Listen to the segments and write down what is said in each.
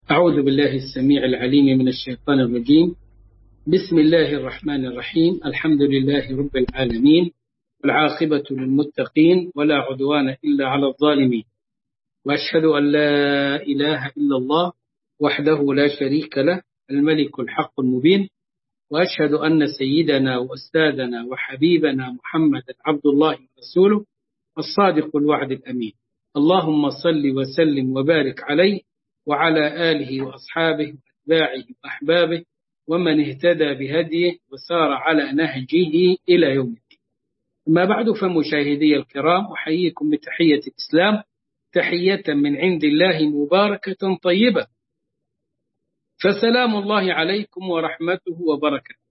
أعوذ بالله السميع العليم من الشيطان الرجيم. بسم الله الرحمن الرحيم. الحمد لله رب العالمين، والعاقبة للمتقين، ولا عدوان إلا على الظالمين. وأشهد أن لا إله إلا الله وحده لا شريك له، الملك الحق المبين. وأشهد أن سيدنا وأستاذنا وحبيبنا محمد عبد الله ورسوله الصادق الوعد الأمين. اللهم صل وسلم وبارك عليه وعلى آله وأصحابه وأتباعه وأحبابه ومن اهتدى بهديه وسار على نهجه إلى يوم الدين. أما بعد، فمشاهدي الكرام، أحييكم بتحية الإسلام، تحية من عند الله مباركة طيبة، فسلام الله عليكم ورحمته وبركاته.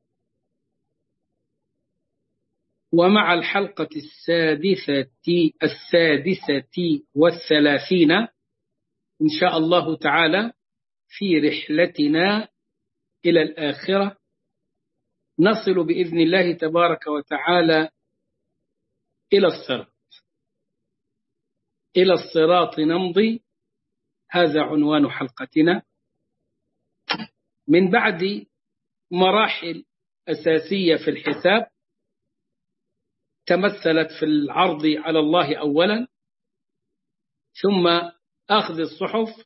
ومع الحلقة السادسة والثلاثين إن شاء الله تعالى في رحلتنا إلى الآخرة، نصل بإذن الله تبارك وتعالى إلى الصراط. إلى الصراط نمضي، هذا عنوان حلقتنا. من بعد مراحل أساسية في الحساب تمثلت في العرض على الله أولا، ثم أخذ الصحف،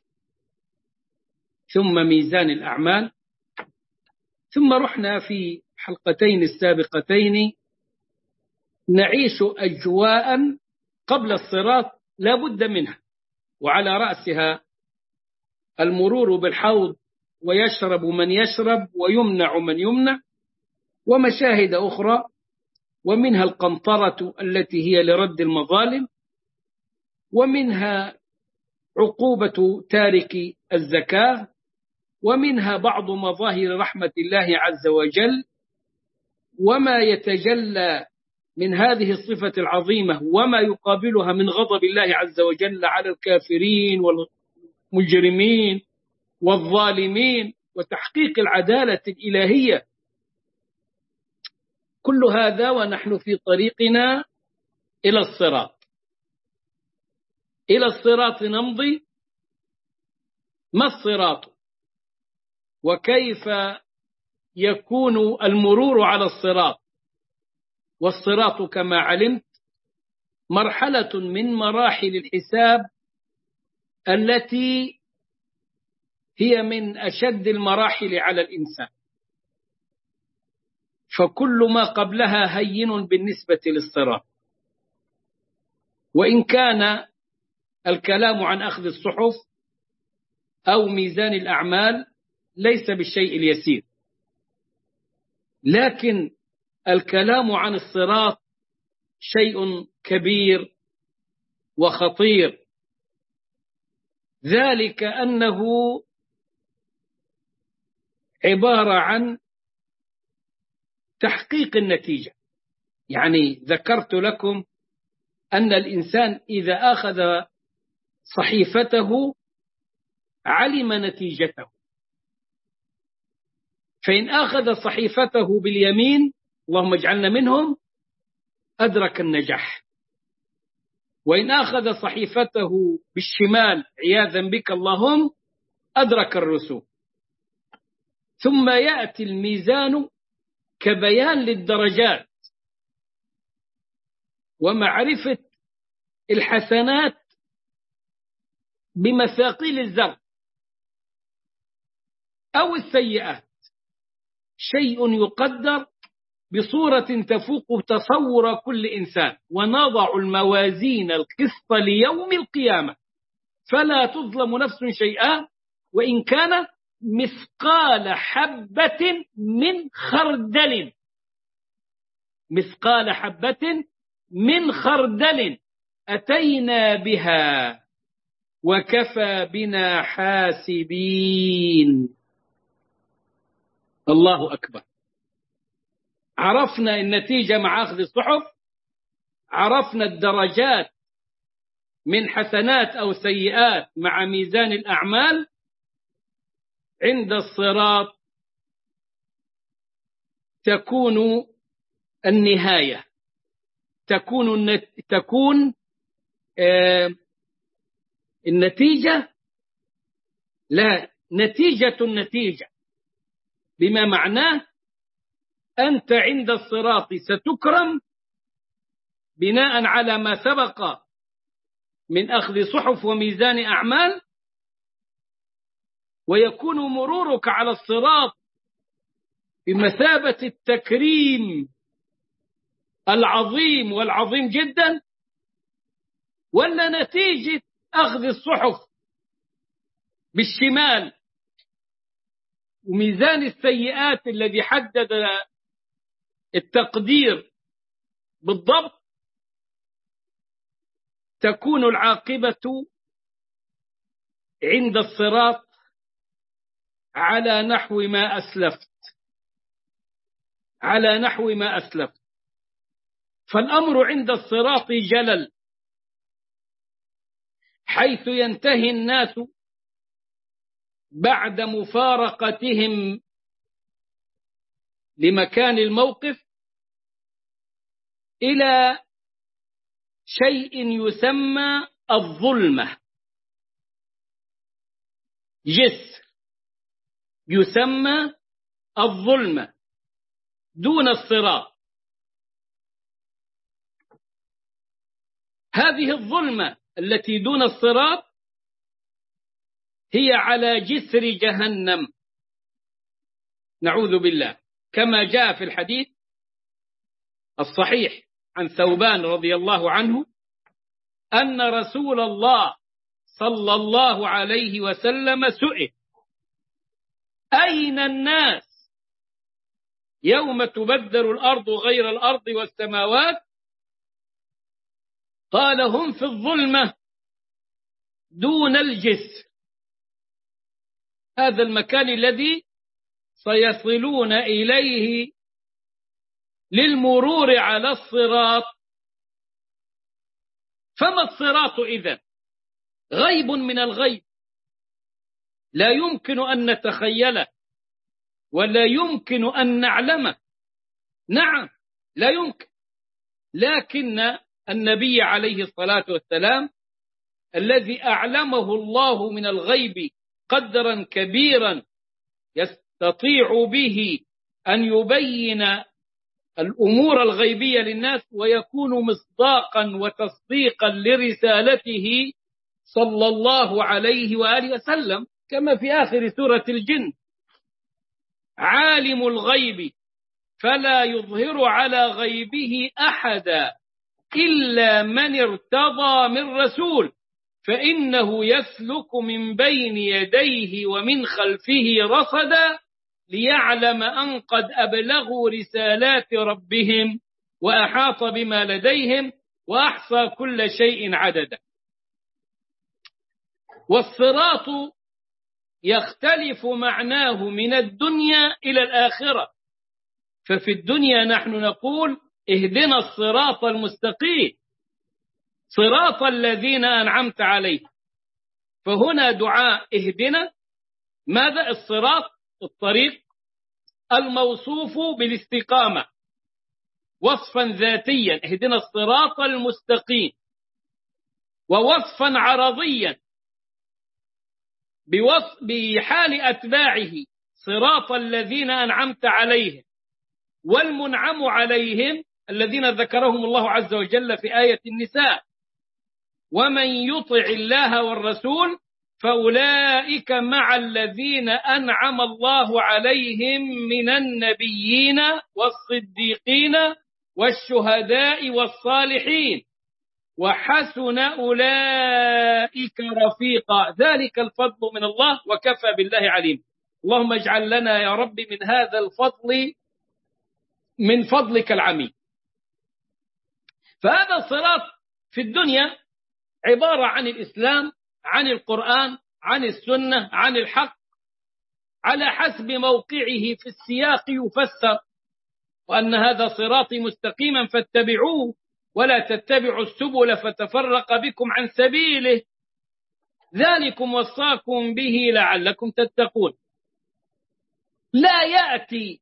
ثم ميزان الأعمال، ثم رحنا في حلقتين السابقتين نعيش أجواء قبل الصراط لا بد منها، وعلى رأسها المرور بالحوض، ويشرب من يشرب ويمنع من يمنع، ومشاهد أخرى، ومنها القنطرة التي هي لرد المظالم، ومنها عقوبة تارك الزكاة، ومنها بعض مظاهر رحمة الله عز وجل، وما يتجلى من هذه الصفة العظيمة وما يقابلها من غضب الله عز وجل على الكافرين والمجرمين والظالمين، وتحقيق العدالة الإلهية. كل هذا ونحن في طريقنا إلى الصراط. إلى الصراط نمضي. ما الصراط؟ وكيف يكون المرور على الصراط؟ والصراط كما علمت مرحلة من مراحل الحساب التي هي من أشد المراحل على الإنسان، فكل ما قبلها هين بالنسبة للصراط. وإن كان الكلام عن أخذ الصحف أو ميزان الأعمال ليس بالشيء اليسير، لكن الكلام عن الصراط شيء كبير وخطير، ذلك أنه عبارة عن تحقيق النتيجة. يعني ذكرت لكم أن الإنسان إذا أخذ صحيفته علم نتيجته، فإن أخذ صحيفته باليمين، اللهم اجعلنا منهم، أدرك النجاح. وإن أخذ صحيفته بالشمال عياذا بك اللهم، أدرك الرسوب. ثم يأتي الميزان كبيان للدرجات ومعرفة الحسنات بمثاقيل الذر، أو السيئات، شيء يقدر بصورة تفوق تصور كل إنسان. ونضع الموازين القسط ليوم القيامة فلا تظلم نفس شيئا وإن كان مثقال حبة من خردل. مثقال حبة من خردل أتينا بها وكفى بنا حاسبين. الله أكبر. عرفنا النتيجة مع أخذ الصحف، عرفنا الدرجات من حسنات أو سيئات مع ميزان الأعمال. عند الصراط تكون النهاية، تكون النتيجة لا النتيجة، بما معناه أنت عند الصراط ستكرم بناء على ما سبق من أخذ صحف وميزان أعمال، ويكون مرورك على الصراط بمثابة التكريم العظيم والعظيم جدا، ولا نتيجة أخذ الصحف بالشمال وميزان السيئات الذي حدد التقدير بالضبط تكون العاقبة عند الصراط على نحو ما أسلفت. فالأمر عند الصراط جلل، حيث ينتهي الناس بعد مفارقتهم لمكان الموقف إلى شيء يسمى الظلمة، جسر يسمى الظلمة دون الصراط. هذه الظلمة التي دون الصراط هي على جسر جهنم، نعوذ بالله، كما جاء في الحديث الصحيح عن ثوبان رضي الله عنه أن رسول الله صلى الله عليه وسلم سئل: أين الناس يوم تبدل الأرض غير الأرض والسماوات؟ قال: هم في الظلمة دون الجسر. هذا المكان الذي سيصلون إليه للمرور على الصراط. فما الصراط إذن؟ غيب من الغيب، لا يمكن أن نتخيله ولا يمكن أن نعلمه. نعم، لا يمكن. لكن النبي عليه الصلاة والسلام الذي أعلمه الله من الغيب قدرا كبيرا يستطيع به أن يبين الأمور الغيبية للناس ويكون مصداقا وتصديقا لرسالته صلى الله عليه وآله وسلم، كما في آخر سورة الجن: عالم الغيب فلا يظهر على غيبه أحدا إلا من ارتضى من رسول فإنه يسلك من بين يديه ومن خلفه رصدا ليعلم أن قد أبلغوا رسالات ربهم وأحاط بما لديهم وأحصى كل شيء عددا. والصراط يختلف معناه من الدنيا إلى الآخرة. ففي الدنيا نحن نقول: اهدنا الصراط المستقيم صراط الذين أنعمت عليهم. فهنا دعاء اهدنا ماذا؟ الصراط، الطريق الموصوف بالاستقامة وصفا ذاتيا، اهدنا الصراط المستقيم، ووصفا عرضيا بحال أتباعه: صراط الذين أنعمت عليهم. والمنعم عليهم الذين ذكرهم الله عز وجل في آية النساء: ومن يطع الله والرسول فأولئك مع الذين أنعم الله عليهم من النبيين والصديقين والشهداء والصالحين وحسن أولئك رفيقا ذلك الفضل من الله وكفى بالله عليم. اللهم اجعل لنا يا رب من هذا الفضل، من فضلك العميم. فهذا الصراط في الدنيا عبارة عن الإسلام، عن القرآن، عن السنة، عن الحق، على حسب موقعه في السياق يفسر: وأن هذا صراطي مستقيما فاتبعوه ولا تتبعوا السبل فتفرق بكم عن سبيله ذلكم وصاكم به لعلكم تتقون. لا يأتي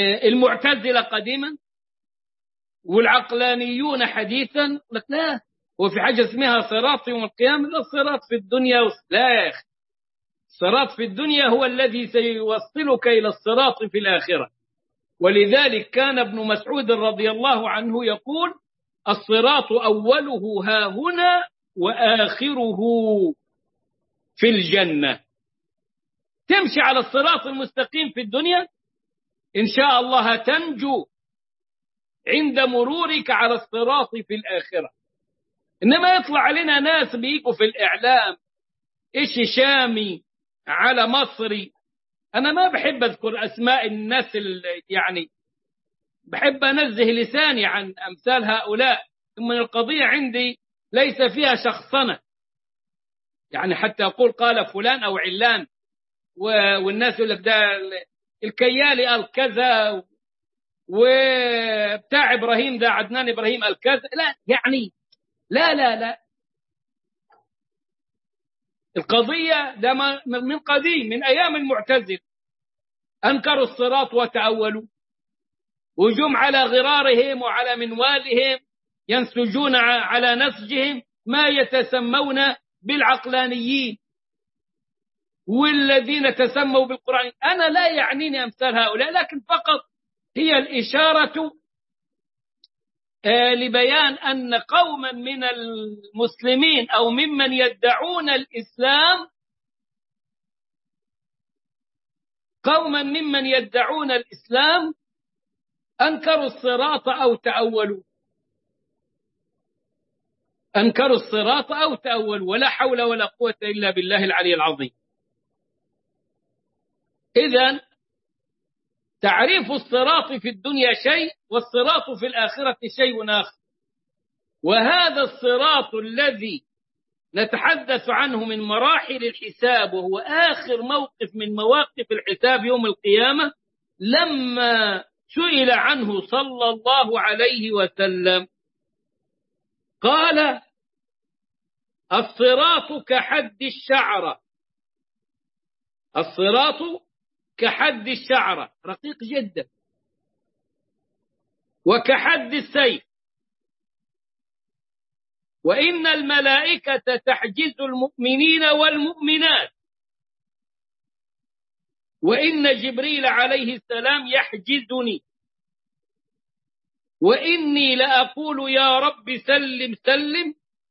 المعتزلة قديما والعقلانيون حديثا لك لا، وفي حاجة اسمها صراط يوم القيامة؟ لا، الصراط في الدنيا لا يا أخي، الصراط في الدنيا هو الذي سيوصلك إلى الصراط في الآخرة. ولذلك كان ابن مسعود رضي الله عنه يقول: الصراط أوله ها هنا وآخره في الجنة. تمشي على الصراط المستقيم في الدنيا إن شاء الله تنجو عند مرورك على الصراط في الآخرة. إنما يطلع علينا ناس بيجوا في الإعلام إيش شامي على مصري. أنا ما بحب أذكر أسماء الناس يعني بحب أنزه لساني عن أمثال هؤلاء. ثم القضية عندي ليس فيها شخصنة، يعني حتى أقول قال فلان أو علان والناس يقول لك ده الكيالي قال كذا وبتاع إبراهيم ده عدنان إبراهيم قال كذا. لا يعني لا القضية ده من قديم، من أيام المعتزلة أنكروا الصراط وتأولوا، وجم على غرارهم وعلى منوالهم ينسجون على نسجهم ما يتسمون بالعقلانيين والذين تسموا بالقرآن. أنا لا يعنيني أمثال هؤلاء، لكن فقط هي الإشارة لبيان أن قوما من المسلمين أو ممن يدعون الإسلام، قوما ممن يدعون الإسلام أنكروا الصراط أو تأولوا، أنكروا الصراط أو تأولوا، ولا حول ولا قوة إلا بالله العلي العظيم. إذن تعريف الصراط في الدنيا شيء، والصراط في الآخرة شيء آخر. وهذا الصراط الذي نتحدث عنه من مراحل الحساب، وهو آخر موقف من مواقف الحساب يوم القيامة، لما سئل عنه صلى الله عليه وسلم قال: الصراط كحد الشعرة، الصراط كحد الشعرة، رقيق جدا، وكحد السيف، وإن الملائكة تحجز المؤمنين والمؤمنات، وإن جبريل عليه السلام يحجزني، وإني لأقول يا رب سلم سلم،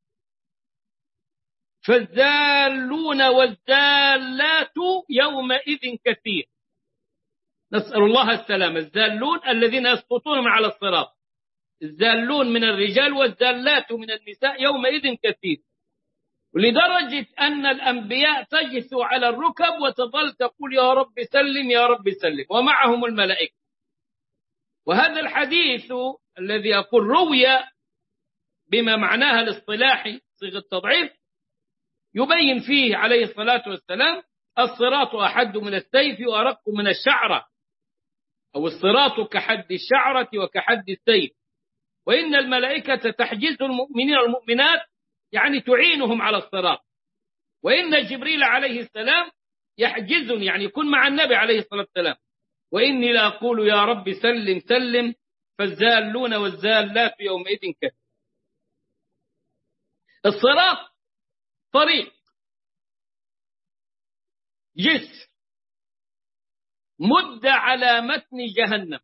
فالزالون والزالات يومئذ كثير. نسأل الله السلامة. الزالون الذين يسقطون من على الصراط، الزالون من الرجال والزالات من النساء يومئذ كثير، لدرجة أن الأنبياء تجث على الركب وتظل تقول يا رب سلم يا رب سلم، ومعهم الملائكة. وهذا الحديث الذي يقول روي بما معناها الاصطلاحي صيغة التضعيف يبين فيه عليه الصلاة والسلام: الصراط أحد من السيف وأرق من الشعرة، أو الصراط كحد الشعرة وكحد السيف، وإن الملائكة تحجز المؤمنين والمؤمنات، يعني تعينهم على الصراط، وإن جبريل عليه السلام يحجزني، يعني يكون مع النبي عليه الصلاة والسلام، وإني لأقول يا رب سلم سلم، فالزالون والزالات يومئذ كثير. الصراط طريق جسر مد على متن جهنم،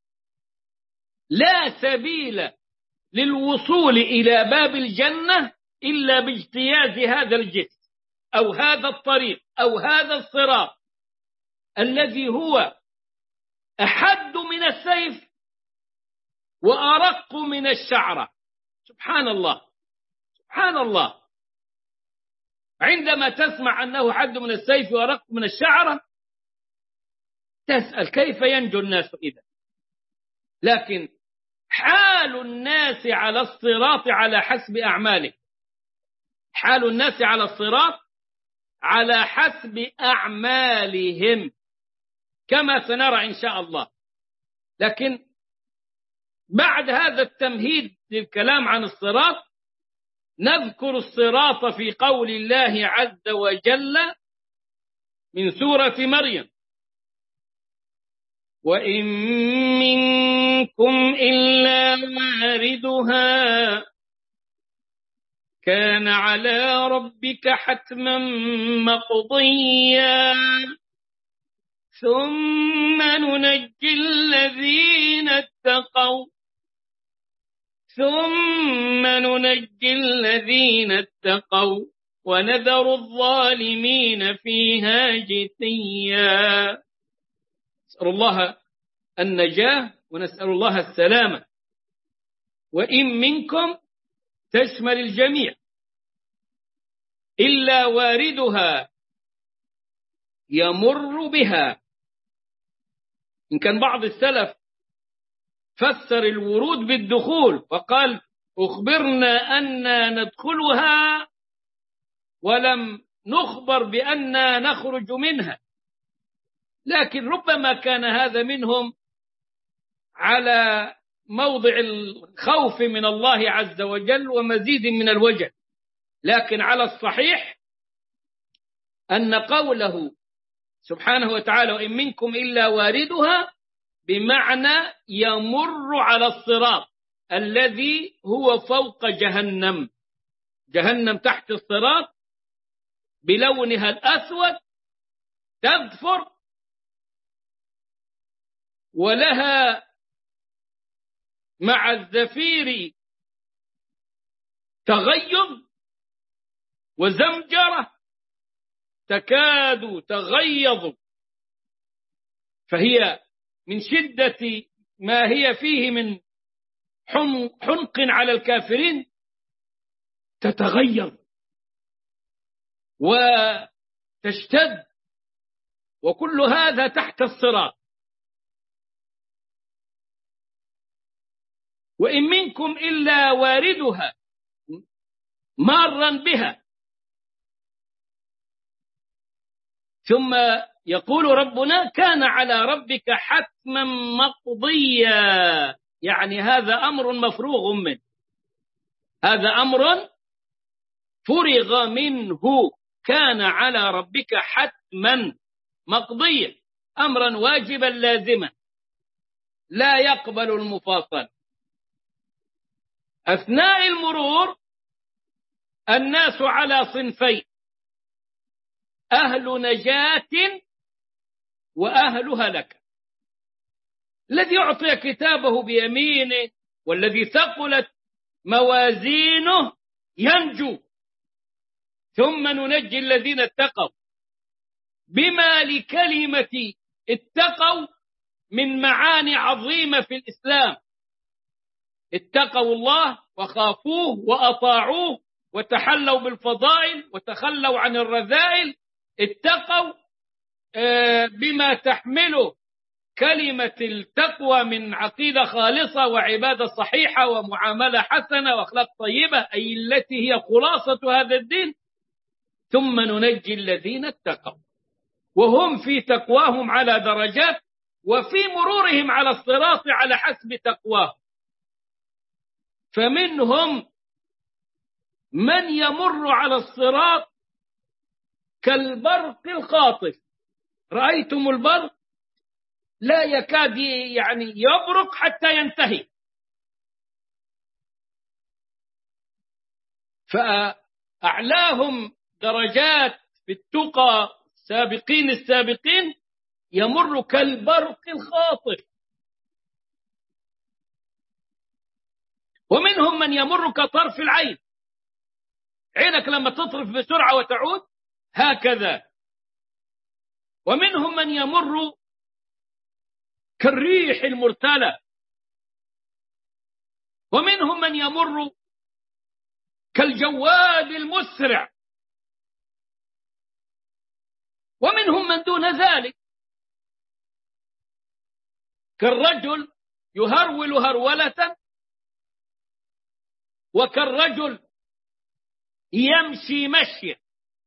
لا سبيل للوصول إلى باب الجنة إلا باجتياز هذا الجسر أو هذا الطريق أو هذا الصراط الذي هو أحد من السيف وأرق من الشعرة. سبحان الله سبحان الله. عندما تسمع أنه حد من السيف وأرق من الشعرة تسأل كيف ينجو الناس إذا؟ لكن حال الناس على الصراط على حسب أعماله، حال الناس على الصراط على حسب أعمالهم كما سنرى إن شاء الله. لكن بعد هذا التمهيد للكلام عن الصراط نذكر الصراط في قول الله عز وجل من سورة مريم: وإن منكم إلا واردها كان على ربك حتما مقضيا ثم ننجي الذين اتقوا ونذر الظالمين فيها جثيا. نسأل الله النجاة ونسأل الله السلامة. وإن منكم تشمل الجميع إلا واردها يمر بها. إن كان بعض السلف فسر الورود بالدخول فقال أخبرنا أننا ندخلها ولم نخبر بأننا نخرج منها، لكن ربما كان هذا منهم على موضع الخوف من الله عز وجل ومزيد من الوجل، لكن على الصحيح أن قوله سبحانه وتعالى وإن منكم إلا واردها بمعنى يمر على الصراط الذي هو فوق جهنم. جهنم تحت الصراط بلونها الأسود تغفر، ولها مع الزفير تغيظ وزمجرة تكاد تغيظ، فهي من شدة ما هي فيه من حنق على الكافرين تتغيظ وتشتد، وكل هذا تحت الصراط. وإن منكم إلا واردها مارا بها. ثم يقول ربنا كان على ربك حتما مقضيا، يعني هذا أمر مفروغ منه، هذا أمر فرغ منه. كان على ربك حتما مقضيا، أمرا واجبا لازما لا يقبل المفاصل. أثناء المرور الناس على صنفين: أهل نجاة وأهل هلكة. الذي أعطي كتابه بيمينه والذي ثقلت موازينه ينجو. ثم ننجي الذين اتقوا، بما لكلمة اتقوا من معاني عظيمة في الإسلام. اتقوا الله وخافوه وأطاعوه وتحلوا بالفضائل وتخلوا عن الرذائل. اتقوا بما تحمله كلمة التقوى من عقيدة خالصة وعبادة صحيحة ومعاملة حسنة وأخلاق طيبة، أي التي هي خلاصة هذا الدين. ثم ننجي الذين اتقوا، وهم في تقواهم على درجات وفي مرورهم على الصراط على حسب تقواهم. فمنهم من يمر على الصراط كالبرق الخاطف. رأيتم البرق لا يكاد يعني يبرق حتى ينتهي. فأعلاهم درجات في التقى السابقين يمر كالبرق الخاطف. ومنهم من يمر كطرف العين، عينك لما تطرف بسرعة وتعود هكذا. ومنهم من يمر كالريح المرتلة. ومنهم من يمر كالجواد المسرع. ومنهم من دون ذلك كالرجل يهرول هرولة، وكالرجل يمشي مشيا.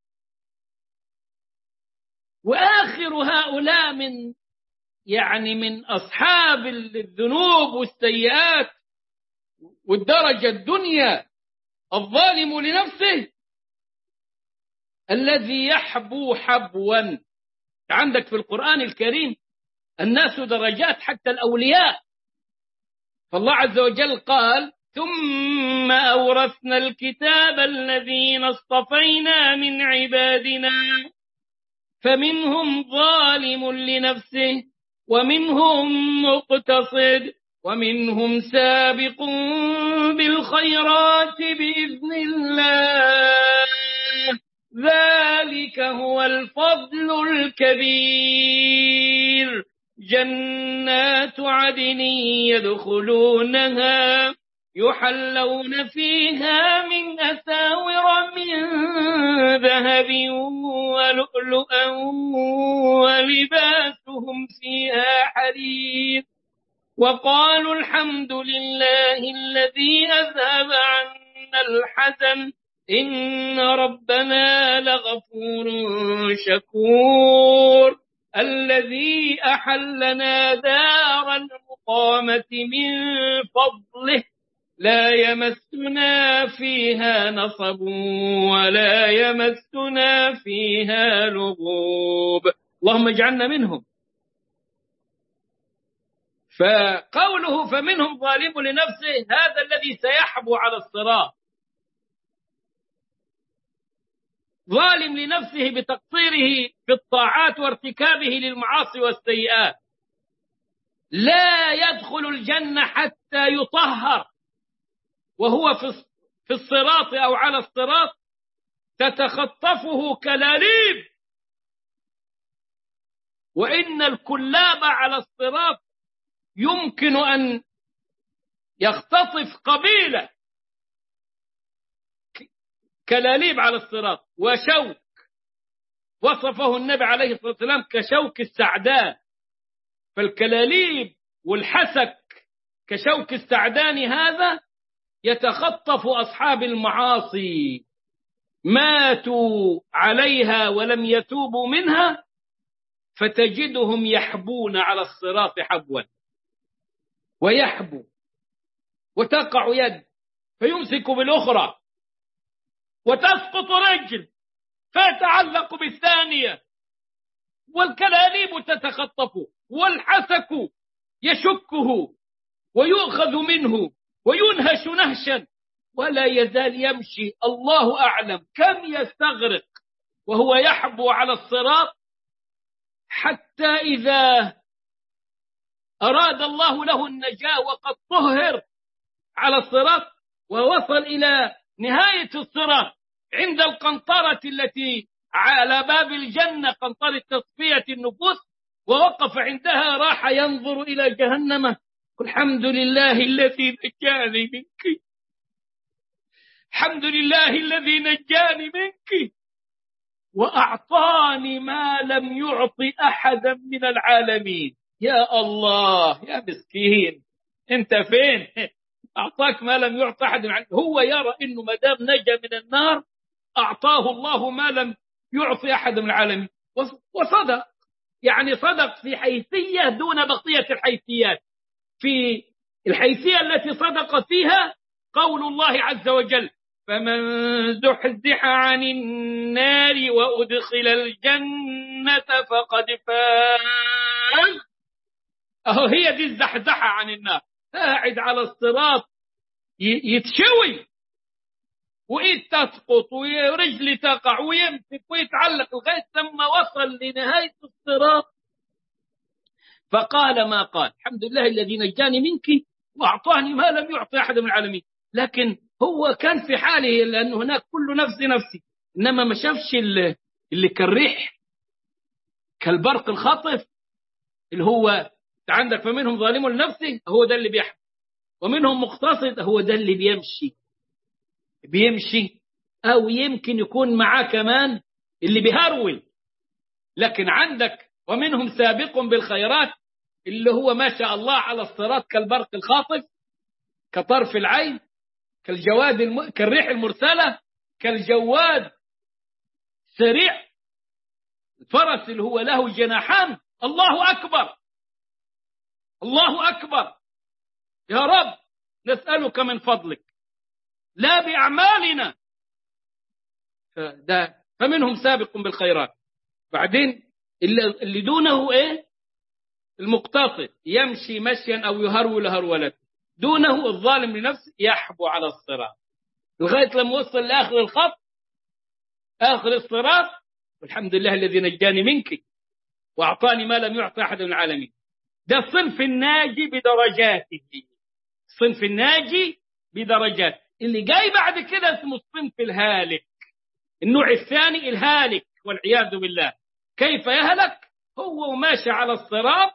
وآخر هؤلاء من أصحاب الذنوب والسيئات والدرجة الدنيا الظالم لنفسه الذي يحبو حبوا. عندك في القرآن الكريم الناس درجات حتى الأولياء، فالله عز وجل قال ثم أورثنا الكتاب الذين اصطفينا من عبادنا فمنهم ظالم لنفسه ومنهم مقتصد ومنهم سابق بالخيرات بإذن الله ذلك هو الفضل الكبير جنات عدن يدخلونها يحلون فيها من أساور من ذهب ولؤلؤا ولباسهم فيها حرير وقالوا الحمد لله الذي أذهب عنا الحزن إن ربنا لغفور شكور الذي أحلنا دار المقامة من فضله لا يمسنا فيها نصب ولا يمسنا فيها لغوب اللهم اجعلنا منهم. فقوله فمنهم ظالم لنفسه هذا الذي سيحبو على الصراط ظالم لنفسه بتقصيره في الطاعات وارتكابه للمعاصي والسيئات لا يدخل الجنة حتى يطهر وهو في الصراط أو على الصراط تتخطفه كلاليب وإن الكلاب على الصراط يمكن أن يختطف قبيلة كلاليب على الصراط وشوك وصفه النبي عليه الصلاة والسلام كشوك السعدان فالكلاليب والحسك كشوك السعدان هذا يتخطف أصحاب المعاصي ماتوا عليها ولم يتوبوا منها فتجدهم يحبون على الصراط حبوا ويحبو وتقع يد فيمسك بالأخرى وتسقط رجل فيتعلق بالثانية والكلاليب تتخطفه والحسك يشكه ويؤخذ منه وينهش نهشا ولا يزال يمشي الله أعلم كم يستغرق وهو يحبو على الصراط حتى إذا أراد الله له النجاة وقد طهر على الصراط ووصل إلى نهاية الصراط عند القنطرة التي على باب الجنة قنطرة تصفية النفوس ووقف عندها راح ينظر إلى جهنم الحمد لله الذي نجاني منك الحمد لله الذي نجاني منك وأعطاني ما لم يعطي أحدا من العالمين يا الله يا مسكين أنت فين أعطاك ما لم يعطي أحد من العالمين. هو يرى أنه مدام نجا من النار أعطاه الله ما لم يعطي أحد من العالمين وصدق يعني صدق في حيثية دون بقية الحيثيات في الحيثية التي صدق فيها قول الله عز وجل فمن زحزح عن النار وأدخل الجنة فقد فاز هي دي الزحزحة عن النار قاعد على الصراط يتشوي وإيد تسقط ورجل تقع ويمسك ويتعلق لغاية ثم وصل لنهاية الصراط فقال ما قال الحمد لله الذي نجاني منك وأعطاني ما لم يعطي أحد من العالمين لكن هو كان في حاله لأن هناك كل نفس نفسي إنما ما شافش اللي كالريح كالبرق الخاطف اللي هو عندك فمنهم ظالم لنفسه هو ده اللي بيحب ومنهم مقتصد هو ده اللي بيمشي أو يمكن يكون معاه كمان اللي بيهرول لكن عندك ومنهم سابق بالخيرات اللي هو ما شاء الله على الصراط كالبرق الخاطف كطرف العين كالجواد كالريح المرسلة كالجواد سريع الفرس اللي هو له جناحان الله أكبر الله أكبر يا رب نسألك من فضلك لا بأعمالنا فمنهم سابق بالخيرات بعدين اللي دونه ايه المقتصد يمشي مشيا او يهرول هرولة دونه الظالم لنفسه يحبو على الصراط لغاية لما وصل لآخر الخط، آخر الصراط، والحمد لله الذي نجاني منك وأعطاني ما لم يعطي أحد من العالمين. ده الصنف الناجي بدرجاته، الصنف الناجي بدرجات. اللي جاي بعد كده اسمه الصنف الهالك، النوع الثاني الهالك والعياذ بالله. كيف يهلك؟ هو ماشي على الصراط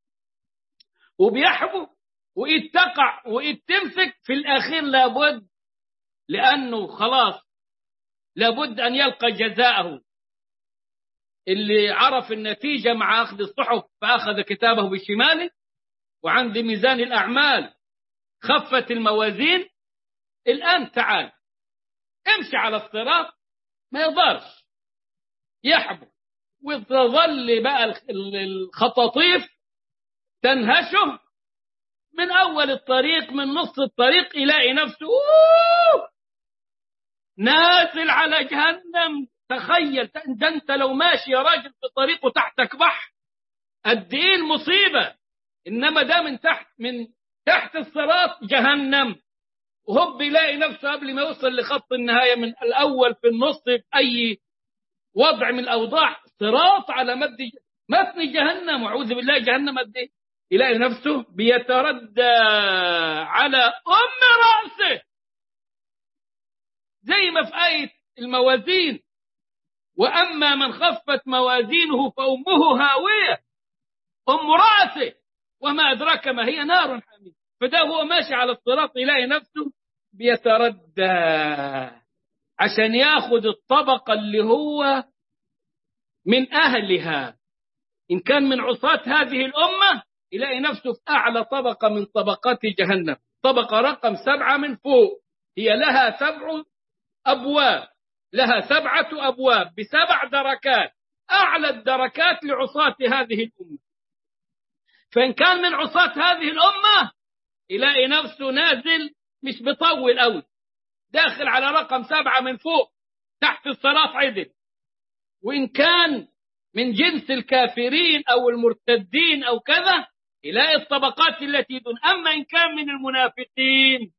وبيحبو وإذ تقع وإذ تمسك في الأخير لابد، لأنه خلاص لابد أن يلقى جزاءه. اللي عرف النتيجة مع أخذ الصحف فأخذ كتابه بشماله، وعند ميزان الأعمال خفت الموازين. الآن تعال امشي على الصراط، ما يقدرش يحبو، وتظل بقى الخطاطيف تنهشه من أول الطريق، من نص الطريق يلاقي نفسه نازل على جهنم. تخيل ده انت لو ماشي يا راجل في طريق وتحتك بحر قد ايه المصيبة، انما ده من تحت الصراط جهنم، وهو بيلاقي نفسه قبل ما يوصل لخط النهاية من الأول في النص بأي وضع من الأوضاع صراط على متن جهنم، وأعوذ بالله جهنم قد ايه، يلاقي نفسه بيتردى على رأسه، زي ما في آية الموازين: وأما من خفت موازينه فأمه هاوية، أم رأسه وما أدراك ما هي، نار حامية. فده هو ماشي على الصراط يلاقي نفسه بيتردى عشان ياخد الطبقة اللي هو من أهلها. إن كان من عصاة هذه الأمة يلاقي نفسه في أعلى طبقة من طبقات جهنم، طبقة رقم 7 من فوق، هي لها 7 أبواب، لها 7 أبواب ب7 دركات، أعلى الدركات لعصاة هذه الأمة. فإن كان من عصاة هذه الأمة يلاقي نفسه نازل مش بطول أوي، داخل على رقم 7 من فوق تحت الصراط عدل. وإن كان من جنس الكافرين أو المرتدين أو كذا يلاقي الطبقات التي دون. أما إن كان من المنافقين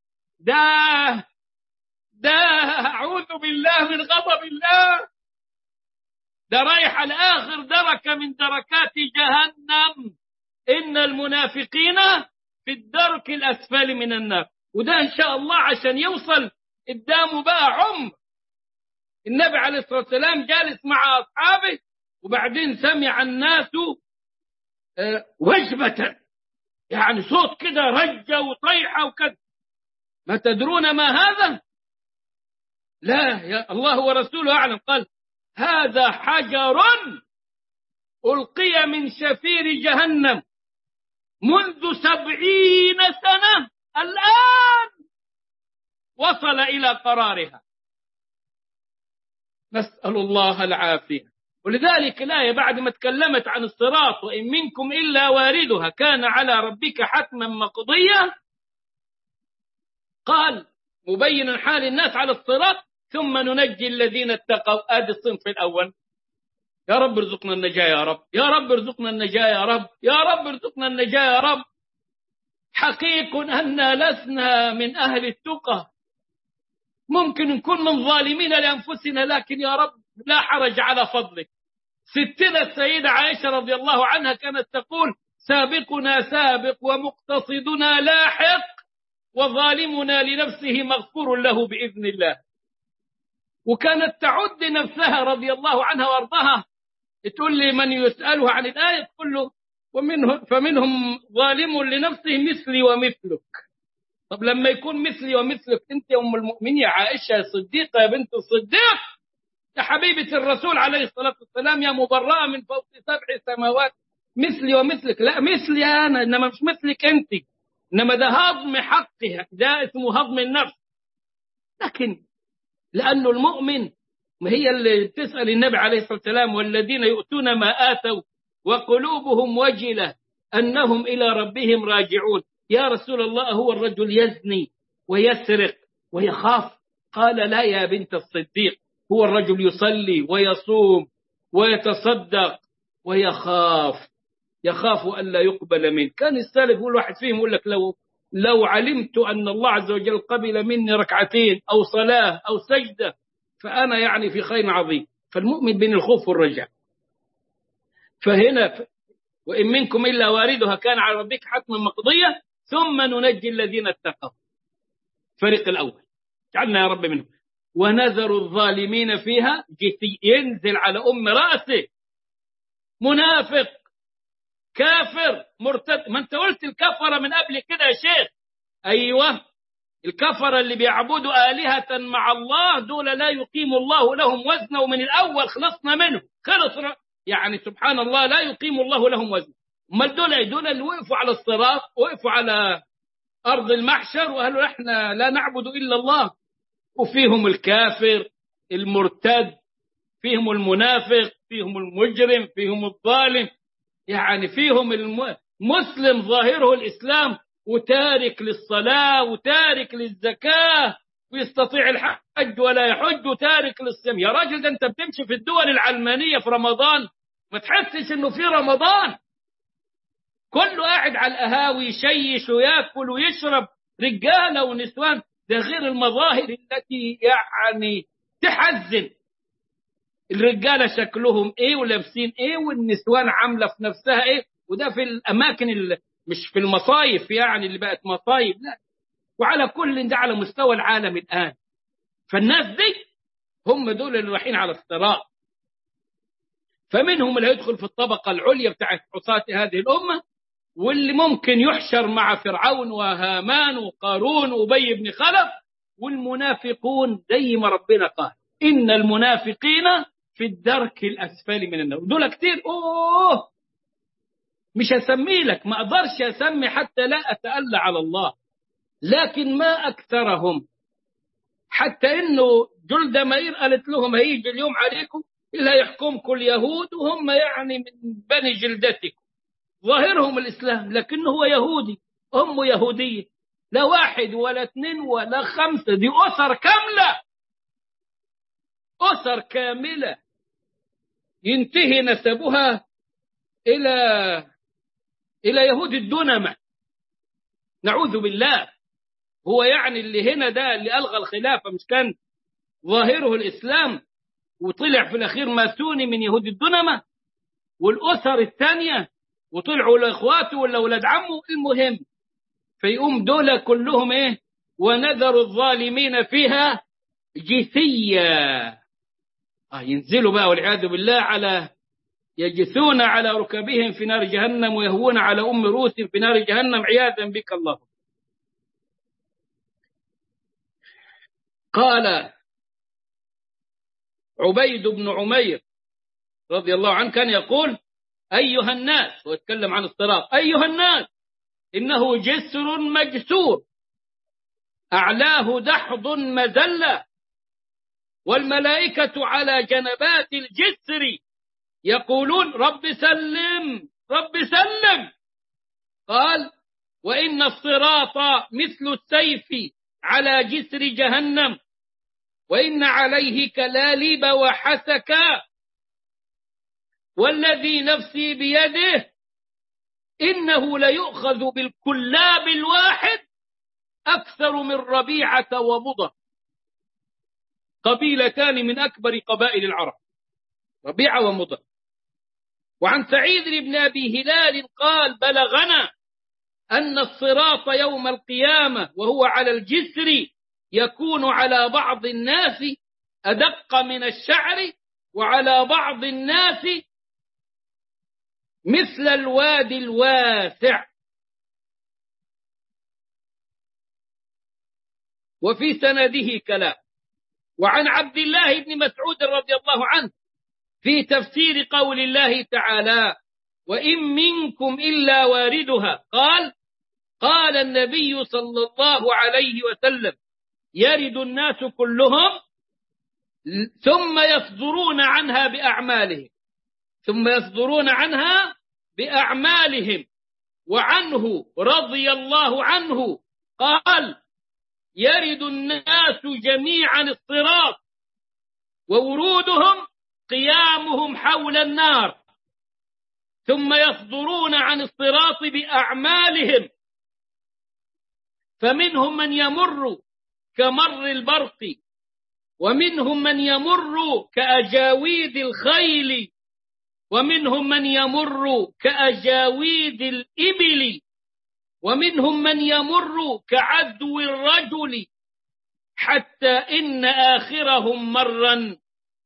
ده أعوذ بالله من غضب الله، ده رايح على آخر دركة من دركات جهنم. إن المنافقين في الدرك الأسفل من النار. وده إن شاء الله عشان يوصل قدامه بقى عمر. النبي عليه الصلاة والسلام جالس مع أصحابه وبعدين سمع الناس وجبة، يعني صوت كده رجة وطيحة وكذا. ما تدرون ما هذا؟ لا، يا الله ورسوله أعلم. قال: هذا حجر ألقي من شفير جهنم منذ 70 سنة، الآن وصل إلى قرارها. نسأل الله العافية. ولذلك الآية بعد ما تكلمت عن الصراط: وإن منكم إلا واردها كان على ربك حتما مقضيا، قال مبينا حال الناس على الصراط: ثم ننجي الذين اتقوا. آدي الصنف الأول. يا رب ارزقنا النجاة يا رب، يا رب ارزقنا النجاة يا رب، يا رب ارزقنا النجاة يا رب. حقيق أننا لسنا من أهل التقى، ممكن نكون من ظالمين لأنفسنا، لكن يا رب لا حرج على فضلك. ستنا السيدة عائشة رضي الله عنها كانت تقول: سابقنا سابق ومقتصدنا لاحق وظالمنا لنفسه مغفور له بإذن الله. وكانت تعد نفسها رضي الله عنها وارضاها، تقول لي من يسألها عن الآية تقول له: فمنهم ظالم لنفسه مثلي ومثلك. طب لما يكون مثلي ومثلك أنت يا أم المؤمنين يا عائشة يا صديقة يا بنت الصديق يا حبيبة الرسول عليه الصلاة والسلام يا مبرأة من فوق 7 سماوات، مثلي ومثلك؟ لا، مثلي أنا إنما مش مثلك أنت، إنما ده هضم حقها، ده اسمه هضم النفس. لكن لأنه المؤمن، ما هي اللي تسأل النبي عليه الصلاة والسلام: والذين يؤتون ما آتوا وقلوبهم وجلة أنهم إلى ربهم راجعون. يا رسول الله، هو الرجل يزني ويسرق ويخاف؟ قال: لا يا بنت الصديق، هو الرجل يصلي ويصوم ويتصدق ويخاف أن لا يقبل منه. كان السلف يقول واحد فيهم يقول لك: لو علمت أن الله عز وجل قبل مني ركعتين أو صلاة أو سجدة فأنا يعني في خير عظيم. فالمؤمن بين الخوف والرجاء. فهنا وإن منكم إلا واردها كان على ربك حتما مقضية ثم ننجي الذين اتقوا. الفريق الأول جعلنا يا رب منهم. ونذر الظالمين فيها ينزل على رأسه منافق كافر مرتد. ما انت قلت الكفرة من قبل كده يا شيخ. أيوة الكفرة اللي بيعبدوا آلهة مع الله دول لا يقيم الله لهم وزنا، ومن الأول خلصنا منه خلص يعني سبحان الله لا يقيم الله لهم وزنا. امال دول اللي وقفوا على الصراط وقفوا على أرض المحشر وقالوا احنا لا نعبد إلا الله. وفيهم الكافر المرتد، فيهم المنافق، فيهم المجرم، فيهم الظالم، يعني فيهم المسلم ظاهره الإسلام وتارك للصلاة وتارك للزكاة ويستطيع الحج ولا يحج وتارك للصيام. يا راجل ده انت بتمشي في الدول العلمانية في رمضان ما تحسش انه في رمضان، كله قاعد على القهاوي يشيش وياكل ويشرب رجالة ونسوان. ده غير المظاهر التي يعني تحزن. الرجالة شكلهم ايه ولابسين ايه والنسوان عاملة في نفسها ايه، وده في الاماكن اللي مش في المصايف يعني اللي بقت مصايف، لا. وعلى كل ده على مستوى العالم الآن. فالناس دي هم دول اللي رايحين على الصراط. فمنهم اللي هيدخل في الطبقة العليا بتاعت عصاة هذه الأمة، واللي ممكن يحشر مع فرعون وهامان وقارون وأبي بن خلف. والمنافقون زي ما ربنا قال إن المنافقين في الدرك الأسفل من النار. دول كتير مش هسمي لك، ما أقدرش أسمي حتى لا أتألى على الله، لكن ما أكثرهم. حتى إنه جلدة مائر قالت لهم هيجي اليوم عليكم إلا يحكمكم اليهود وهم يعني من بني جلدتكم، ظاهرهم الإسلام لكنه هو يهودي، أمه يهودية، لا واحد ولا اثنين ولا خمسة، دي أسر كاملة، أسر كاملة ينتهي نسبها إلى يهود الدنمة، نعوذ بالله. هو يعني اللي هنا ده اللي ألغى الخلافة مش كان ظاهره الإسلام وطلع في الأخير ماسوني من يهود الدنمة، والأسر الثانية وطلعوا لإخواته ولا أولاد عمه. المهم فيقوم دول كلهم إيه؟ ونذر الظالمين فيها جثيا. ينزلوا بقى والعياذ بالله يجثون على ركبهم في نار جهنم ويهوون على رؤوسهم في نار جهنم عياذا بك الله. قال عبيد بن عمير رضي الله عنه كان يقول أيها الناس، ويتكلم عن الصراط، أيها الناس إنه جسر مجسور أعلاه دحض مزلة والملائكة على جنبات الجسر يقولون رب سلم رب سلم. قال وإن الصراط مثل السيف على جسر جهنم وإن عليه كلاليب وحسكا والذي نفسي بيده إنه ليؤخذ بالكلاب الواحد أكثر من ربيعة ومضر، قبيلتان من أكبر قبائل العرب، ربيعة ومضر. وعن سعيد بن أبي هلال قال بلغنا أن الصراط يوم القيامة وهو على الجسر يكون على بعض الناس أدق من الشعر وعلى بعض الناس مثل الوادي الواسع. وفي سنده كلام. وعن عبد الله بن مسعود رضي الله عنه في تفسير قول الله تعالى وإن منكم إلا واردها قال النبي صلى الله عليه وسلم يرد الناس كلهم ثم يصدرون عنها بأعمالهم. وعنه رضي الله عنه قال يرد الناس جميعا الصراط وورودهم قيامهم حول النار ثم يصدرون عن الصراط بأعمالهم فمنهم من يمر كمر البرق، ومنهم من يمر كأجاويد الخيل، ومنهم من يمر كأجاويد الإبل، ومنهم من يمر كعدو الرجل، حتى إن آخرهم مرا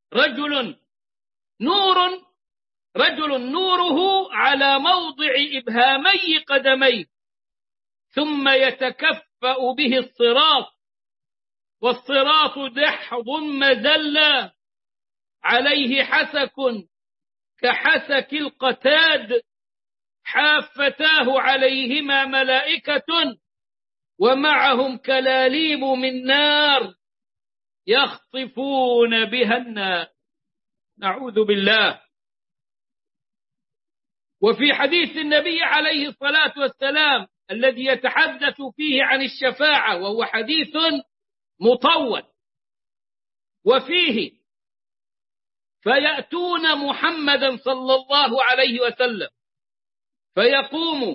رجل نوره على موضع إبهامي قدميه، ثم يتكفأ به الصراط، والصراط دحض مذلة عليه حسك كحسك القتاد، حافتاه عليهما ملائكة ومعهم كلاليب من نار يخطفون بها النار. نعوذ بالله. وفي حديث النبي عليه الصلاة والسلام الذي يتحدث فيه عن الشفاعة، وهو حديث مطول، وفيه فيأتون محمدا صلى الله عليه وسلم فيقوم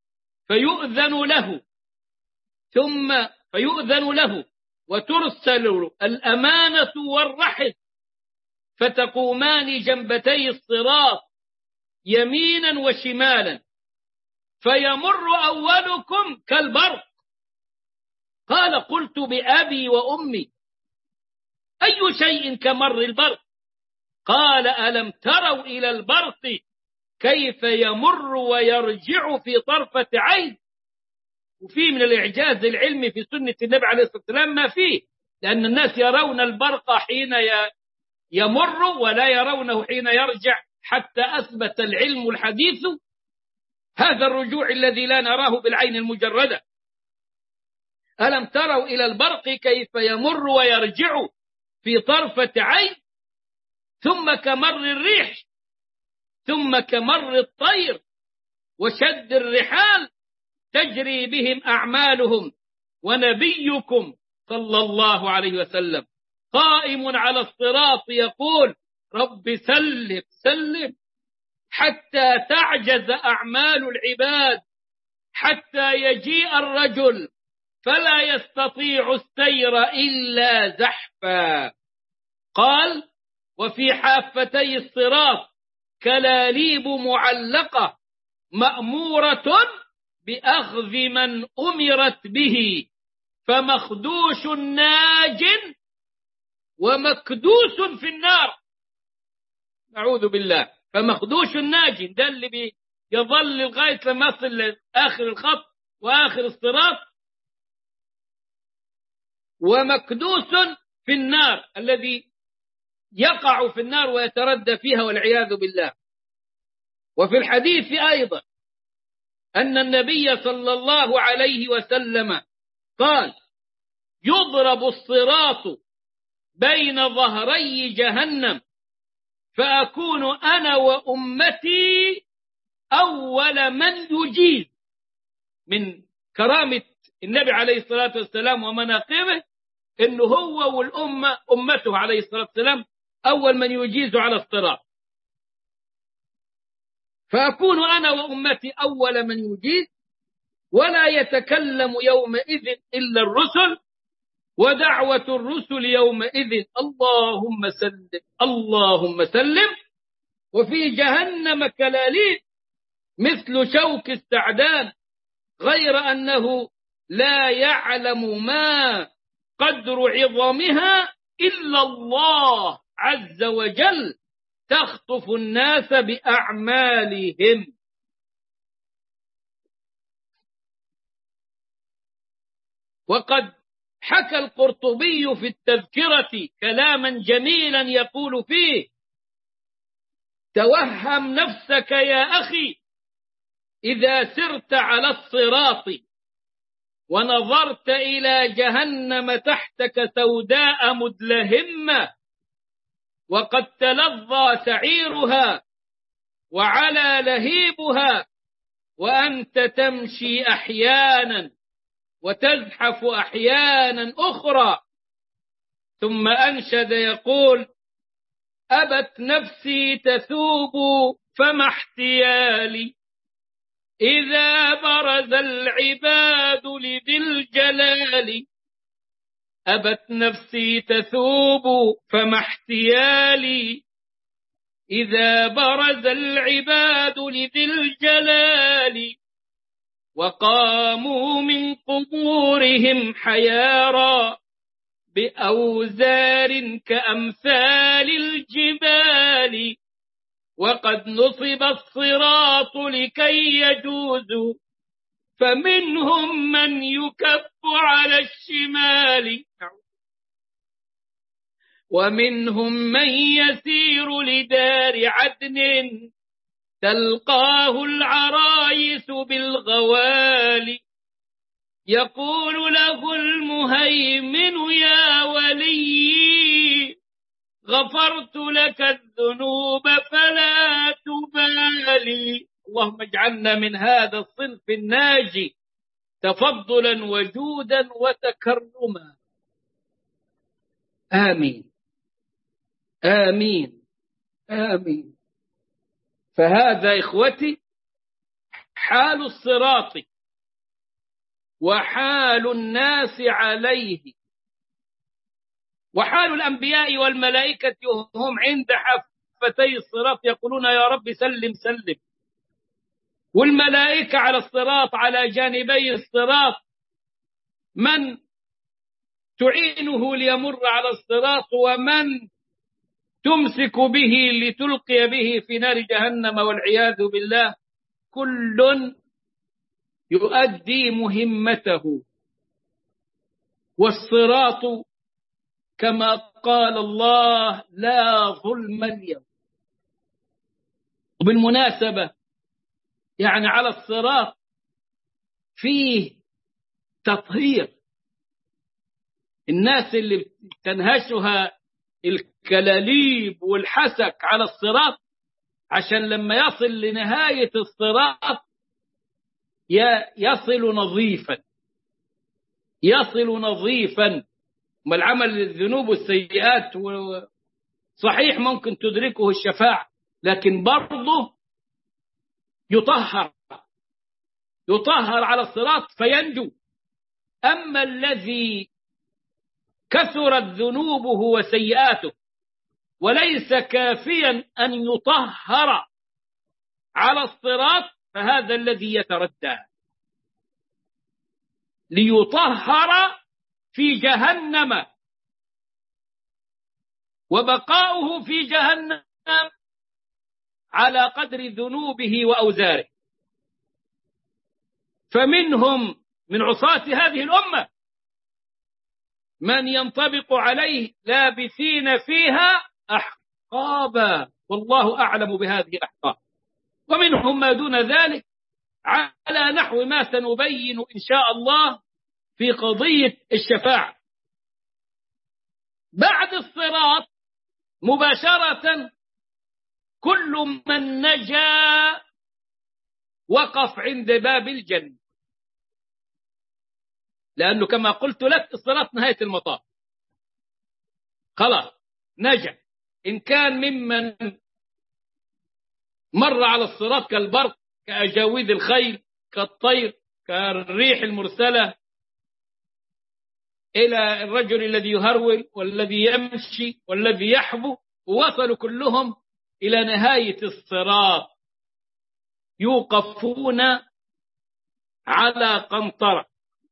فيؤذن له وترسل الأمانة والرحل، فتقومان جنبتي الصراط يمينا وشمالا، فيمر أولكم كالبرق. قال: قلت بأبي وأمي، أي شيء كمر البرق؟ قال: ألم تروا إلى البرق كيف يمر ويرجع في طرفة عين؟ وفيه من الإعجاز العلمي في سنة النبي عليه الصلاة والسلام ما فيه، لأن الناس يرون البرق حين يمر ولا يرونه حين يرجع، حتى أثبت العلم الحديث هذا الرجوع الذي لا نراه بالعين المجردة. ألم تروا إلى البرق كيف يمر ويرجع في طرفة عين، ثم كمر الريح، ثم كمر الطير وشد الرحال تجري بهم أعمالهم، ونبيكم صلى الله عليه وسلم قائم على الصراط يقول: رب سلم سلم، حتى تعجز أعمال العباد، حتى يجيء الرجل فلا يستطيع السير إلا زحفا. قال: وفي حافتي الصراط كلاليب معلقة مأمورة بأخذ من أمرت به، فمخدوش ناج ومكدوس في النار. أعوذ بالله. فمخدوش ناج ده اللي يظل لغاية لما يصل لآخر الخط وآخر الصراط، ومكدوس في النار الذي يقع في النار ويتردى فيها والعياذ بالله. وفي الحديث أيضا أن النبي صلى الله عليه وسلم قال: يضرب الصراط بين ظهري جهنم، فأكون أنا وأمتي أول من يجيز. من كرامة النبي عليه الصلاة والسلام ومناقبه إنه هو والأمة أمته عليه الصلاة والسلام أول من يجيز على الصراط. فأكون أنا وأمتي أول من يجيز، ولا يتكلم يومئذ إلا الرسل، ودعوة الرسل يومئذ اللهم سلم اللهم سلم. وفي جهنم كلاليب مثل شوك السعدان، غير أنه لا يعلم ما قدر عظمها إلا الله عز وجل، تخطف الناس بأعمالهم. وقد حكى القرطبي في التذكرة كلاما جميلا يقول فيه: توهم نفسك يا أخي إذا سرت على الصراط ونظرت إلى جهنم تحتك سوداء مدلهمة، وقد تلظى سعيرها وعلى لهيبها، وأنت تمشي أحيانا وتزحف أحيانا أخرى. ثم أنشد يقول: أبت نفسي تثوب فما احتيالي إذا برز العباد لذي الجلال أبت نفسي تثوب فما احتيالي. إذا برز العباد لذي الجلال وقاموا من قبورهم حيارى بأوزار كأمثال الجبال وقد نصب الصراط لكي يجوزوا فمنهم من يكف على الشمال ومنهم من يسير لدار عدن تلقاه العرايس بالغوال يقول له المهيمن يا ولي غفرت لك الذنوب فلا تبالي. اللهم اجعلنا من هذا الصنف الناجي تفضلا وجودا وتكرما. آمين آمين آمين. فهذا إخوتي حال الصراط وحال الناس عليه وحال الأنبياء والملائكة هم عند حفتي الصراط يقولون يا رب سلم سلم، والملائكة على الصراط على جانبي الصراط من تعينه ليمر على الصراط ومن تمسك به لتلقي به في نار جهنم والعياذ بالله. كل يؤدي مهمته، والصراط كما قال الله لا ظلم اليوم. وبالمناسبة يعني على الصراط فيه تطهير الناس اللي تنهشها الكلاليب والحسك على الصراط، عشان لما يصل لنهاية الصراط يصل نظيفا يصل نظيفا. ما العمل الذنوب والسيئات صحيح ممكن تدركه الشفاعة، لكن برضه يطهر على الصراط فينجو. أما الذي كثرت ذنوبه وسيئاته وليس كافيا أن يطهر على الصراط فهذا الذي يتردى ليطهر في جهنم، وبقاؤه في جهنم على قدر ذنوبه وأوزاره. فمنهم من عصاة هذه الأمة من ينطبق عليه لابثين فيها أحقابا، والله أعلم بهذه الأحقاب، ومنهم ما دون ذلك على نحو ما سنبين إن شاء الله في قضية الشفاعة. بعد الصراط مباشرة كل من نجا وقف عند باب الجنة، لأنه كما قلت لك الصراط نهاية المطاف، خلاص نجا. إن كان ممن مر على الصراط كالبرق كأجاويد الخيل كالطير كالريح المرسلة إلى الرجل الذي يهرول والذي يمشي والذي يحبو، ووصلوا كلهم إلى نهاية الصراط يوقفون على قنطرة.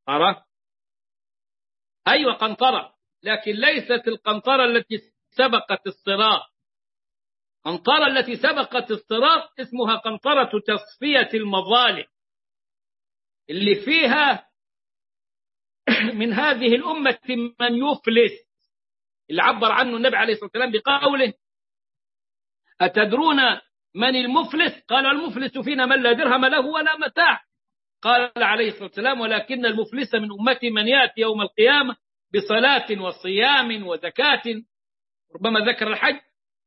أيوة قنطرة، لكن ليست القنطرة التي سبقت الصراط. قنطرة التي سبقت الصراط اسمها قنطرة تصفية المظالم، اللي فيها من هذه الأمة من يفلس، اللي عبر عنه النبي عليه الصلاة والسلام بقوله أتدرون من المفلس؟ قال المفلس فينا من لا درهم له ولا متاع. قال عليه الصلاة والسلام ولكن المفلس من أمتي من يأتي يوم القيامة بصلاة وصيام وزكاة، ربما ذكر الحج،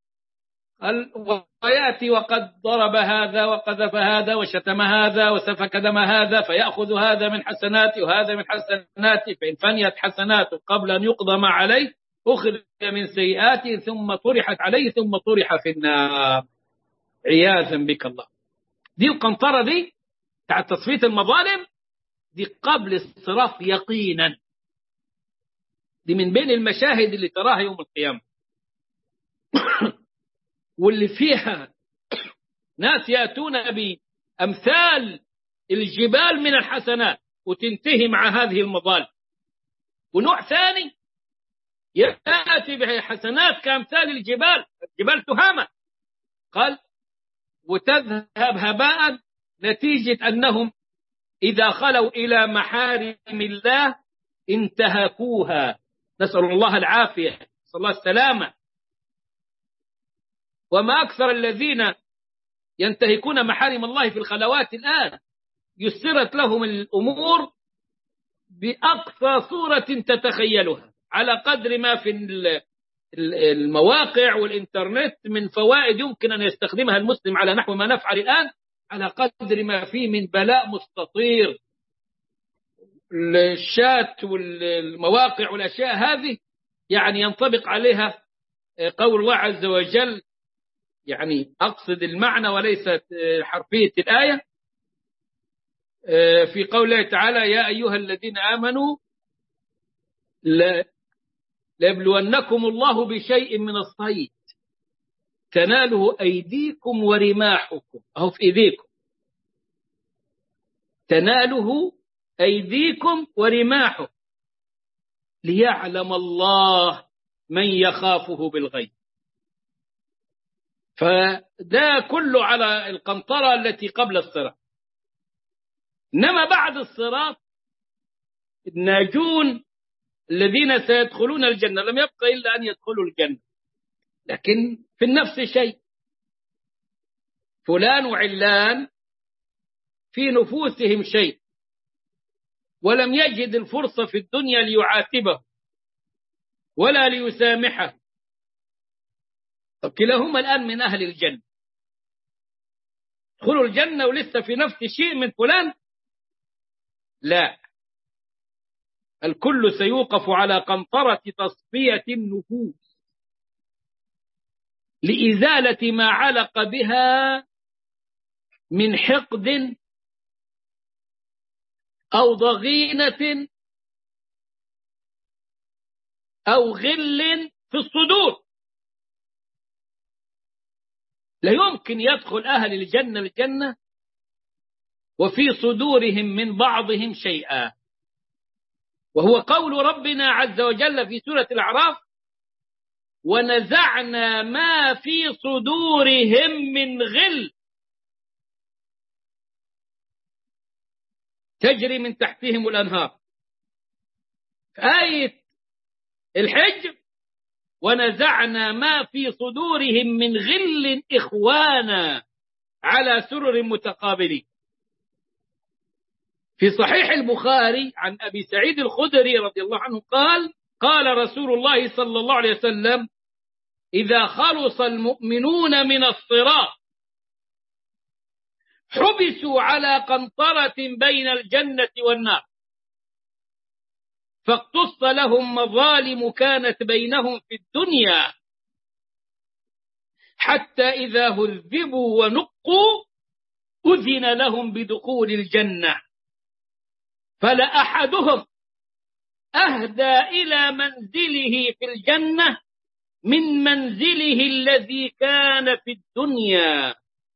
ويأتي وقد ضرب هذا وقذف هذا وشتم هذا وسفك دم هذا، فيأخذ هذا من حسناته وهذا من حسناته، فإن فنيت حسناته قبل أن يقضى ما عليه أخذ من سيئاته ثم طرحت عليه ثم طرح في النار عياذا بك الله. دي القنطرة دي بتاع تصفية المظالم دي قبل الصراط يقينا، دي من بين المشاهد اللي تراها يوم القيامة واللي فيها ناس يأتون بأمثال الجبال من الحسنات وتنتهي مع هذه المظالم، ونوع ثاني يأتي بحسنات كأمثال الجبال، الجبال تهامة قال وتذهب هباء نتيجة أنهم إذا خلوا إلى محارم الله انتهكوها، نسأل الله العافية، نسأل الله السلامة. وما أكثر الذين ينتهكون محارم الله في الخلوات الآن، يسرت لهم الأمور بأقصى صورة تتخيلها، على قدر ما في المواقع والإنترنت من فوائد يمكن أن يستخدمها المسلم على نحو ما نفعل الآن، على قدر ما فيه من بلاء مستطير. الشات والمواقع والأشياء هذه يعني ينطبق عليها قول الله عز وجل، يعني أقصد المعنى وليست حرفية الآية، في قوله تعالى يا أيها الذين آمنوا ليبلونكم الله بشيء من الصيد تناله أيديكم ورماحكم، أهو في إيديكم، تناله أيديكم ورماحكم ليعلم الله من يخافه بالغيب. فده كله على القنطرة التي قبل الصراط. إنما بعد الصراط الناجون الذين سيدخلون الجنة لم يبقى إلا أن يدخلوا الجنة، لكن في النفس شيء، فلان وعلان في نفوسهم شيء، ولم يجد الفرصة في الدنيا ليعاتبه ولا ليسامحه. طب كلاهما الآن من أهل الجنة، دخلوا الجنة ولسه في نفس شيء من فلان؟ لا، الكل سيوقف على قنطرة تصفية النفوس لإزالة ما علق بها من حقد أو ضغينة أو غل في الصدور. لا يمكن يدخل أهل الجنة الجنة وفي صدورهم من بعضهم شيئا، وهو قول ربنا عز وجل في سورة الأعراف ونزعنا ما في صدورهم من غل تجري من تحتهم الأنهار. آية الحج ونزعنا ما في صدورهم من غل إخوانا على سرر متقابلين. في صحيح البخاري عن أبي سعيد الخدري رضي الله عنه قال قال رسول الله صلى الله عليه وسلم إذا خلص المؤمنون من الصراط حبسوا على قنطرة بين الجنة والنار فاقتص لهم مظالم كانت بينهم في الدنيا حتى إذا هذبوا ونقوا أذن لهم بدخول الجنة فلا أحدهم أهدى إلى منزله في الجنة من منزله الذي كان في الدنيا.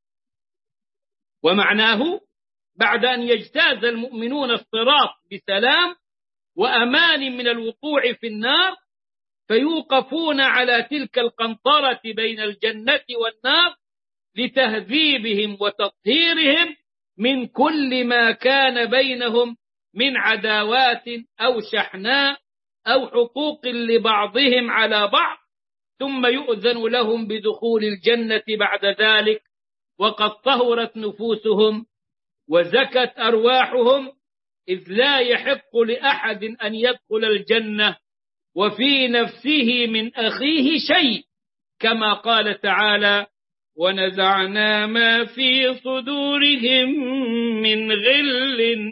ومعناه بعد أن يجتاز المؤمنون الصراط بسلام وأمان من الوقوع في النار فيوقفون على تلك القنطرة بين الجنة والنار لتهذيبهم وتطهيرهم من كل ما كان بينهم من عداوات أو شحناء أو حقوق لبعضهم على بعض، ثم يؤذن لهم بدخول الجنة بعد ذلك وقد طهرت نفوسهم وزكت أرواحهم، إذ لا يحق لأحد أن يدخل الجنة وفي نفسه من أخيه شيء، كما قال تعالى ونزعنا ما في صدورهم من غل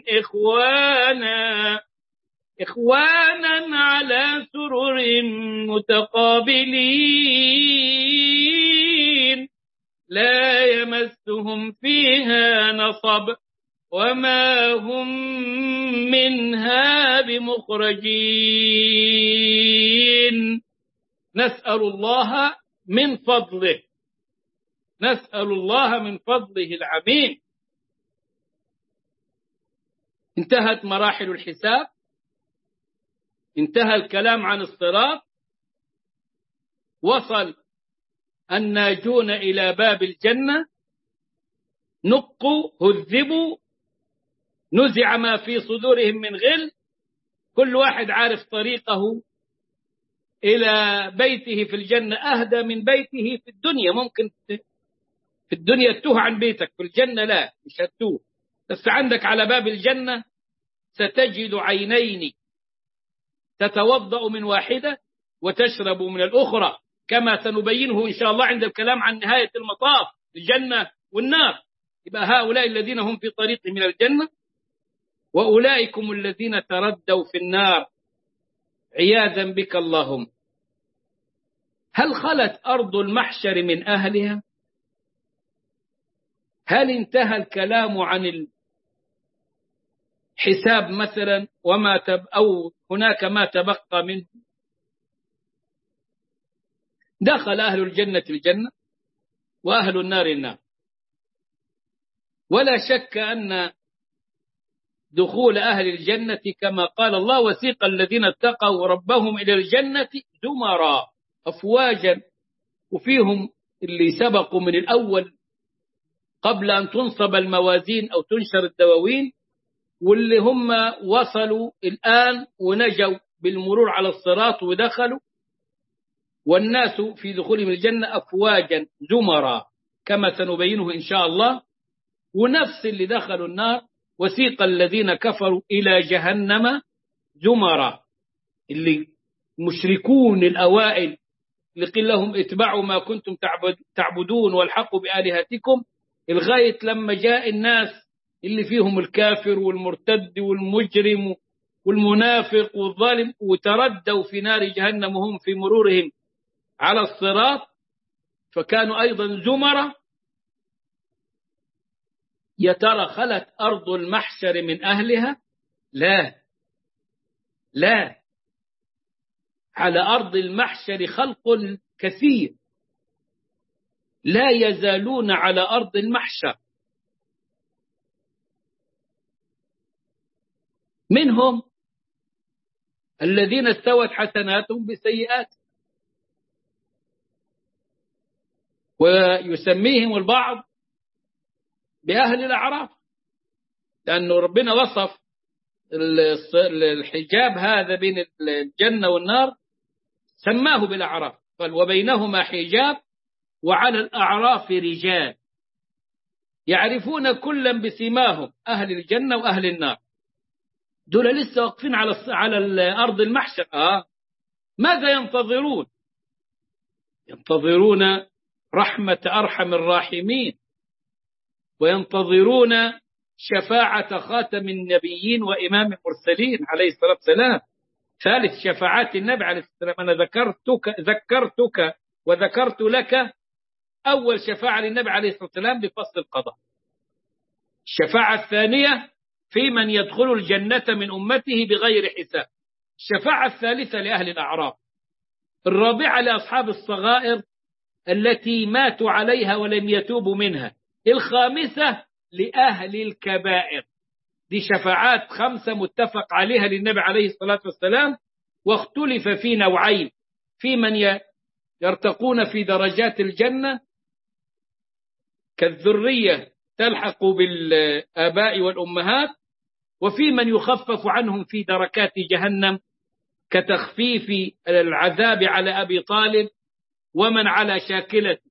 إخوانا على سرر متقابلين لا يمسهم فيها نصب وما هم منها بمخرجين. نسأل الله من فضله، نسأل الله من فضله العميم. انتهت مراحل الحساب، انتهى الكلام عن الصراط، وصل الناجون إلى باب الجنة، نقوا هذبوا، نزع ما في صدورهم من غل، كل واحد عارف طريقه إلى بيته في الجنة أهدى من بيته في الدنيا. ممكن في الدنيا تتوه عن بيتك، في الجنة لا، مش هتتوه. بس عندك على باب الجنة ستجد عينين تتوضأ من واحدة وتشرب من الأخرى، كما سنبينه إن شاء الله عند الكلام عن نهاية المطاف، الجنة والنار. يبقى هؤلاء الذين هم في طريقهم إلى الجنة، وأولئكم الذين تردوا في النار عياذا بك اللهم. هل خلت أرض المحشر من أهلها؟ هل انتهى الكلام عن الحساب مثلا أو هناك ما تبقى منه؟ دخل أهل الجنة الجنة وأهل النار النار، ولا شك أن دخول أهل الجنة كما قال الله: وسيق الذين اتقوا ربهم إلى الجنة زمرا، أفواجا، وفيهم اللي سبقوا من الأول قبل أن تنصب الموازين أو تنشر الدواوين، واللي هم وصلوا الآن ونجوا بالمرور على الصراط ودخلوا، والناس في دخولهم الجنة أفواجا زمرا كما سنبينه إن شاء الله. ونفس اللي دخلوا النار وسيق الذين كفروا إلى جهنم زمرا، اللي مشركون الأوائل اللي قيل لهم اتبعوا ما كنتم تعبدون والحقوا بآلهتكم، لغاية لما جاء الناس اللي فيهم الكافر والمرتد والمجرم والمنافق والظالم، وتردوا في نار جهنم هم في مرورهم على الصراط، فكانوا أيضا زمرا. يا ترى خلت أرض المحشر من أهلها؟ لا، لا، على أرض المحشر خلق كثير لا يزالون على أرض المحشر، منهم الذين استوت حسناتهم بسيئات، ويسميهم البعض بأهل الأعراف، لأنه ربنا وصف الحجاب هذا بين الجنة والنار سماه بالأعراف، قال: وبينهما حجاب وعلى الأعراف رجال يعرفون كلا بسيماهم، أهل الجنة وأهل النار. دول لسه واقفين على أرض المحشر. ماذا ينتظرون؟ ينتظرون رحمة أرحم الراحمين، وينتظرون شفاعة خاتم النبيين وإمام المرسلين عليه الصلاة والسلام. ثالث شفاعات النبي عليه الصلاة والسلام: أنا ذكرتك وذكرت لك. أول شفاعة للنبي عليه الصلاة والسلام بفصل القضاء. الشفاعة الثانية في من يدخل الجنة من أمته بغير حساب. الشفاعة الثالثة لأهل الأعراف. الرابعة لأصحاب الصغائر التي ماتوا عليها ولم يتوبوا منها. الخامسة لأهل الكبائر. دي شفاعات 5 متفق عليها للنبي عليه الصلاة والسلام، واختلف في نوعين: في من يرتقون في درجات الجنة كالذرية تلحق بالآباء والأمهات، وفي من يخفف عنهم في دركات جهنم كتخفيف العذاب على أبي طالب ومن على شاكلته.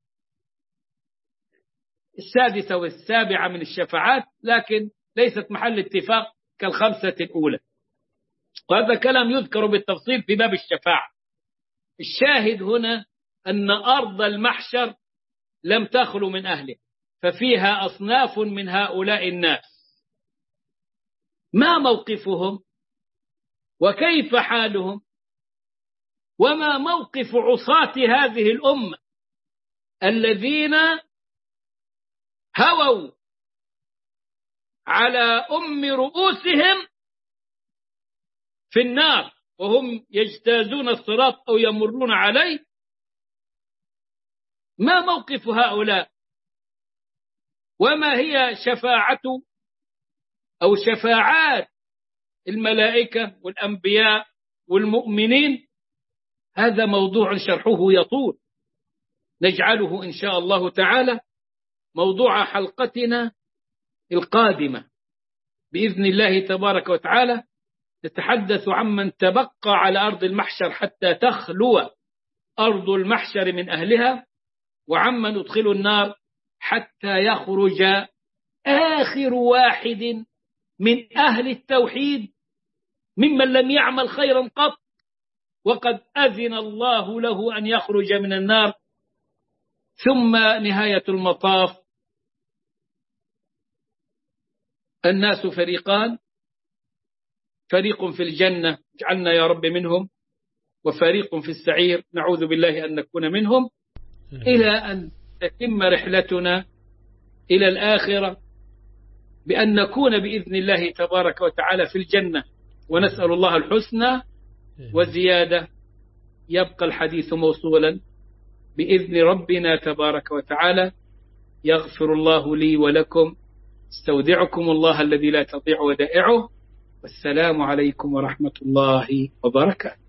السادسة والسابعة من الشفاعات، لكن ليست محل اتفاق كالخمسة الأولى، وهذا كلام يذكر بالتفصيل في باب الشفاعة. الشاهد هنا أن أرض المحشر لم تخلو من أهله، ففيها أصناف من هؤلاء الناس. ما موقفهم وكيف حالهم وما موقف عصاة هذه الأمة الذين هووا على رؤوسهم في النار وهم يجتازون الصراط أو يمرون عليه. ما موقف هؤلاء؟ وما هي شفاعة أو شفاعات الملائكة والأنبياء والمؤمنين؟ هذا موضوع شرحه يطول، نجعله إن شاء الله تعالى موضوع حلقتنا القادمة بإذن الله تبارك وتعالى. نتحدث عمن تبقى على أرض المحشر حتى تخلو أرض المحشر من أهلها، وعمن ندخل النار حتى يخرج آخر واحد من أهل التوحيد ممن لم يعمل خيرا قط، وقد أذن الله له أن يخرج من النار. ثم نهاية المطاف الناس فريقان، فريق في الجنة اجعلنا يا رب منهم، وفريق في السعير نعوذ بالله أن نكون منهم، إلى أن تتم رحلتنا إلى الآخرة بأن نكون بإذن الله تبارك وتعالى في الجنة، ونسأل الله الحسنى وزيادة. يبقى الحديث موصولا بإذن ربنا تبارك وتعالى. يغفر الله لي ولكم، استودعكم الله الذي لا تضيع ودائعه، والسلام عليكم ورحمة الله وبركاته.